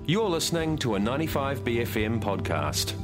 You're listening to a 95BFM podcast.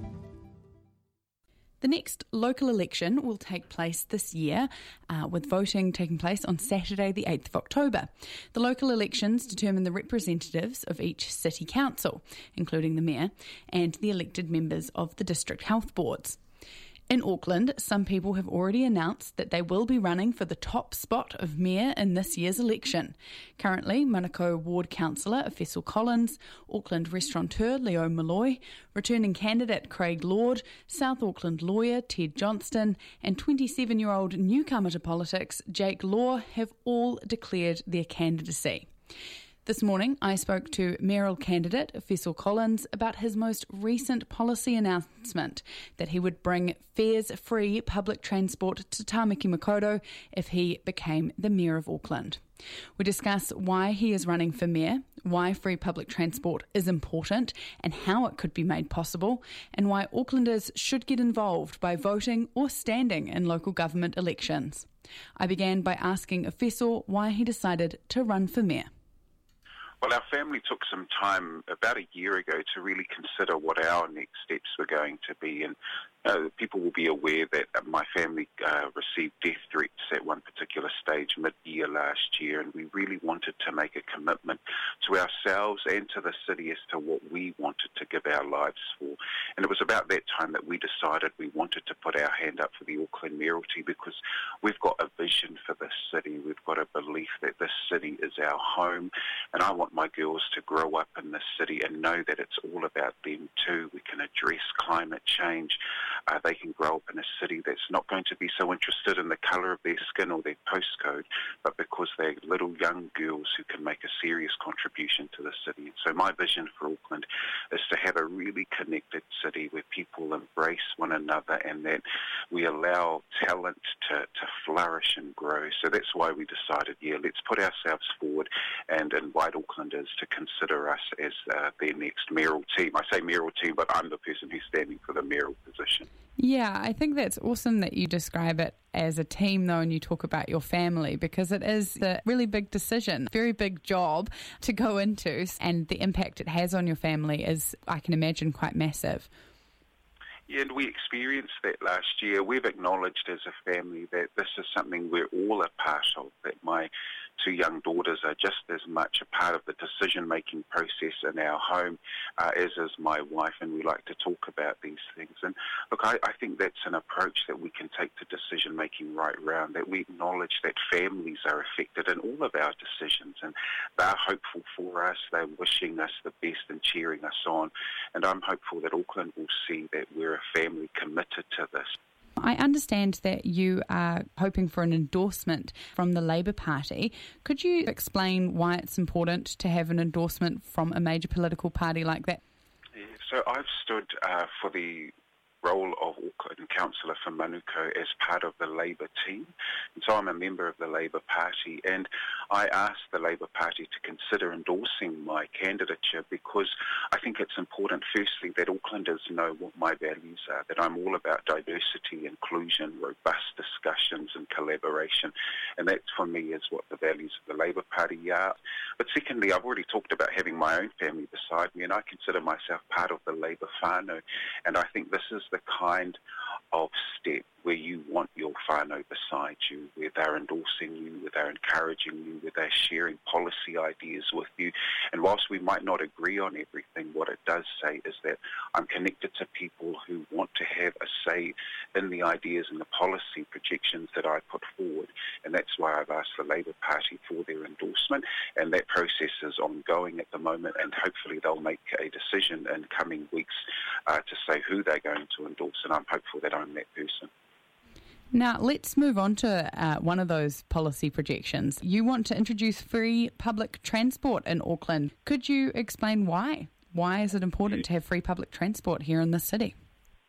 The next local election will take place this year, with voting taking place on Saturday the 8th of October. The local elections determine the representatives of each city council, including the mayor, and the elected members of the district health boards. In Auckland, some people have already announced that they will be running for the top spot of mayor in this year's election. Currently, Manukau Ward Councillor Efessel Collins, Auckland restaurateur Leo Molloy, returning candidate Craig Lord, South Auckland lawyer Ted Johnston, and 27-year-old newcomer to politics Jake Law have all declared their candidacy. This morning, I spoke to mayoral candidate Efessel Collins about his most recent policy announcement that he would bring fares-free public transport to Tāmaki Makaurau if he became the mayor of Auckland. We discuss why he is running for mayor, why free public transport is important and how it could be made possible, and why Aucklanders should get involved by voting or standing in local government elections. I began by asking Efessel why he decided to run for mayor. Well, our family took some time about a year ago to really consider what our next steps were going to be, and people will be aware that my family received death threats at one particular stage mid-year last year, and we really wanted to make a commitment to ourselves and to the city as to what we wanted to give our lives for. And it was about that time that we decided we wanted to put our hand up for the Auckland mayoralty, because we've got a vision for this city. We've got a belief that this city is our home, and I want my girls to grow up in this city and know that it's all about them too. We can address climate change. They can grow up in a city that's not going to be so interested in the colour of their skin or their postcode, but because they're little young girls who can make a serious contribution to the city. And so my vision for Auckland is to have a really connected city where people embrace one another and that we allow talent to flourish and grow. So that's why we decided, let's put ourselves forward and invite Aucklanders to consider us as their next mayoral team. I say mayoral team, but I'm the person who's standing for the mayoral position. Yeah, I think that's awesome that you describe it as a team, though, and you talk about your family, because it is a really big decision, very big job to go into, and the impact it has on your family is, I can imagine, quite massive. Yeah, and we experienced that last year. We've acknowledged as a family that this is something we're all a part of, that my two young daughters are just as much a part of the decision-making process in our home as is my wife, and we like to talk about these things. And look, I think that's an approach that we can take to decision-making right round, that we acknowledge that families are affected in all of our decisions, and they're hopeful for us, they're wishing us the best and cheering us on, and I'm hopeful that Auckland will see that we're a family committed to this. I understand that you are hoping for an endorsement from the Labour Party. Could you explain why it's important to have an endorsement from a major political party like that? Yeah, so I've stood for the role of Auckland Councillor for Manukau as part of the Labour team. And so I'm a member of the Labour Party, and I asked the Labour Party to consider endorsing my candidature because I think it's important, firstly, that Aucklanders know what my values are, that I'm all about diversity, inclusion, robust discussions and collaboration. And that, for me, is what the values of the Labour Party are. But secondly, I've already talked about having my own family beside me, and I consider myself part of the Labour whānau. And I think this is the kind of step where you want your whānau beside you, where they're endorsing you, where they're encouraging you, where they're sharing policy ideas with you. And whilst we might not agree on everything, what it does say is that I'm connected to people who want to have a say in the ideas and the policy projections that I put forward. And that's why I've asked the Labour Party for their endorsement. And that process is ongoing at the moment, and hopefully they'll make a decision in coming weeks to say who they're going to endorse. And I'm hopeful that I'm that person. Now, let's move on to one of those policy projections. You want to introduce free public transport in Auckland. Could you explain why? Why is it important to have free public transport here in the city?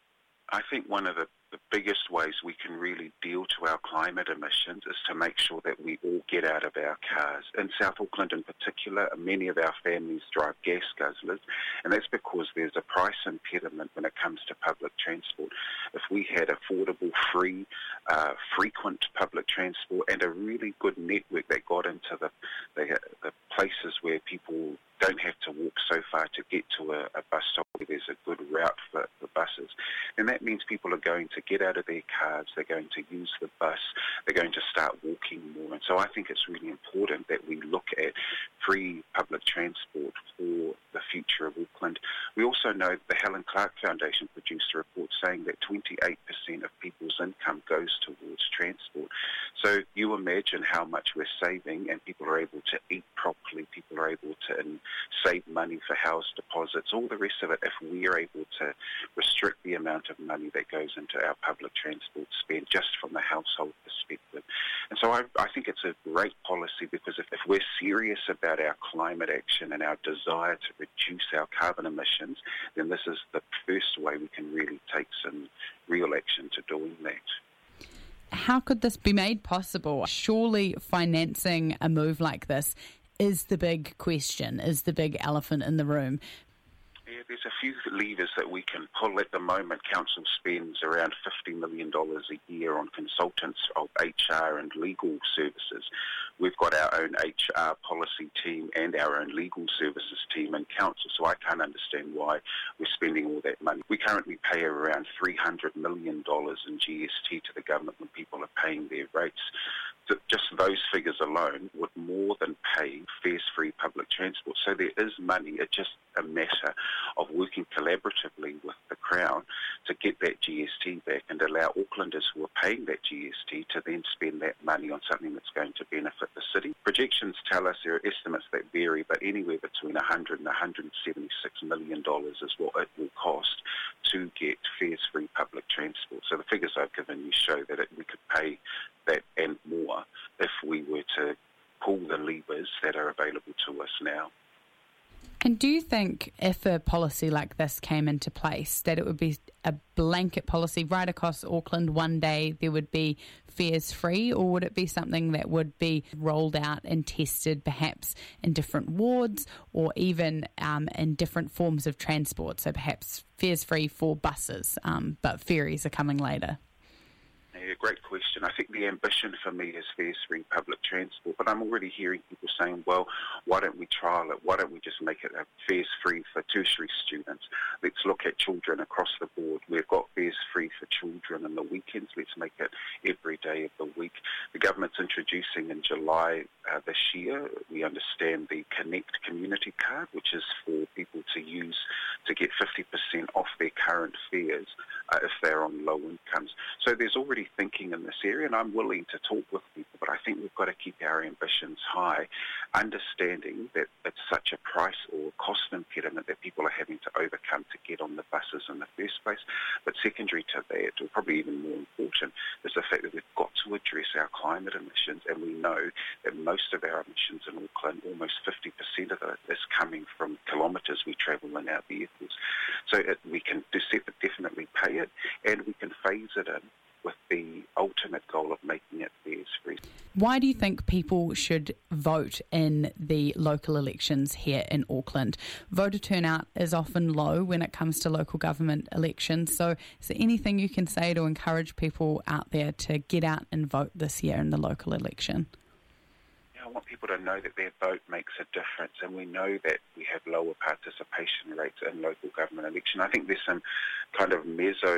I think one of the biggest ways we can really deal to our climate emissions is to make sure that we all get out of our cars. In South Auckland in particular, many of our families drive gas guzzlers, and that's because there's a price impediment when it comes to public transport. If we had affordable, free, frequent public transport and a really good network that got into the places where people don't have to walk so far to get to a bus stop where there's a good route for buses, then that means people are going to get out of their cars, they're going to use the bus, they're going to start walking more. And so I think it's really important that we look at free public transport for the future of Auckland. We also know that the Helen Clark Foundation produced a report saying that 28% of people's income goes towards transport. So you imagine how much we're saving, and people are able to eat properly, people are able to save money for house deposits, all the rest of it, if we are able to restrict the amount of money that goes into our public transport spend just from the household perspective. And so I think it's a great policy, because if we're serious about our climate action and our desire to reduce our carbon emissions, then this is the first way we can really take some real action to doing that. How could this be made possible? Surely financing a move like this is the big question, is the big elephant in the room. Yeah, there's a few levers that we can pull. At the moment, council spends around $50 million a year on consultants of HR and legal services. We've got our own HR policy team and our own legal services team in council, so I can't understand why we're spending all that money. We currently pay around $300 million in GST to the government when people are paying their rates. Just those figures alone would more than pay fares-free public transport. So there is money. It's just a matter of working collaboratively with the Crown to get that GST back and allow Aucklanders who are paying that GST to then spend that money on something that's going to benefit the city. Projections tell us, there are estimates that vary, but anywhere between $100 and $176 million is what it will cost to get fares-free public transport. So the figures I've given you show that we could pay that and more if we were to pull the levers that are available to us now. And do you think if a policy like this came into place, that it would be a blanket policy right across Auckland, one day there would be fares free, or would it be something that would be rolled out and tested perhaps in different wards, or even in different forms of transport? So perhaps fares free for buses, but ferries are coming later. Yeah, great question. I think the ambition for me is fares-free public transport, but I'm already hearing people saying, well, why don't we trial it? Why don't we just make it fares-free for tertiary students? Let's look at children across the board. We've got fares-free for children on the weekends. Let's make it every day of the week. The government's introducing in July this year, we understand, the Connect Community Card, which is for people to use to get 50% off their current fares if they're on low incomes. So there's already thinking in this area, and I'm willing to talk with people, but I think we've got to keep our ambitions high, understanding that it's such a price or cost impediment that people are having to overcome to get on the buses in the first place. But secondary to that, or probably even more important, is the fact that we've got to address our climate emissions, and we know that most of our emissions in Auckland, almost 50% of it, is coming from kilometres we travel in our vehicles. So we can definitely pay it, and we can phase it in with the ultimate goal of making it fares-free. Why do you think people should vote in the local elections here in Auckland? Voter turnout is often low when it comes to local government elections, so is there anything you can say to encourage people out there to get out and vote this year in the local election? I want people to know that their vote makes a difference, and we know that we have lower participation rates in local government election. I think there's some kind of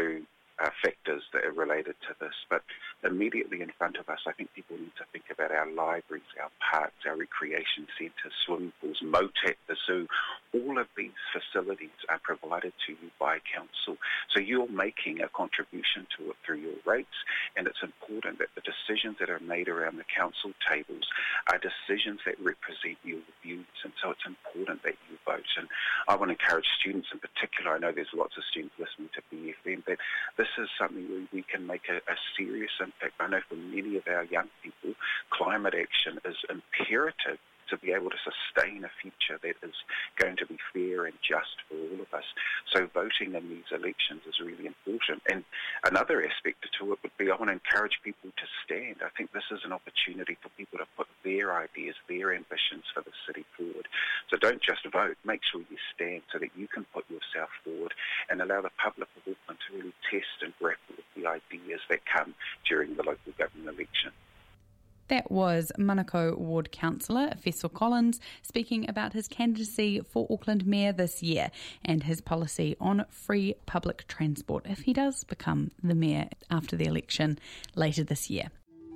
factors that are related to this, but immediately in front of us, I think people need to think about our libraries, our parks, our recreation centres, swimming pools, MOTAT, the zoo. All of these facilities are provided to you by council. So you're making a contribution to it through your rates, and it's important that the decisions that are made around the council tables are decisions that represent your views, and so it's important that you vote. And I want to encourage students in particular, I know there's lots of students listening to BFM, that this is something where we can make a serious impact. I know for many of our young people, climate action is imperative to be able to sustain a future that is going to be fair and just for all of us. So voting in these elections is really important. And another aspect to it would be, I want to encourage people to stand. I think this is an opportunity for people to put their ideas, their ambitions for the city forward. So don't just vote, make sure you stand so that you can put yourself forward and allow the public of Auckland to really test and grapple with the ideas that come during the local government election. That was Manukau Ward Councillor Fessel Collins speaking about his candidacy for Auckland Mayor this year and his policy on free public transport if he does become the Mayor after the election later this year.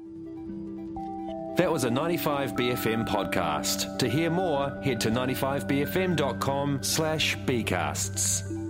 That was a 95BFM podcast. To hear more, head to 95bfm.com/bcasts.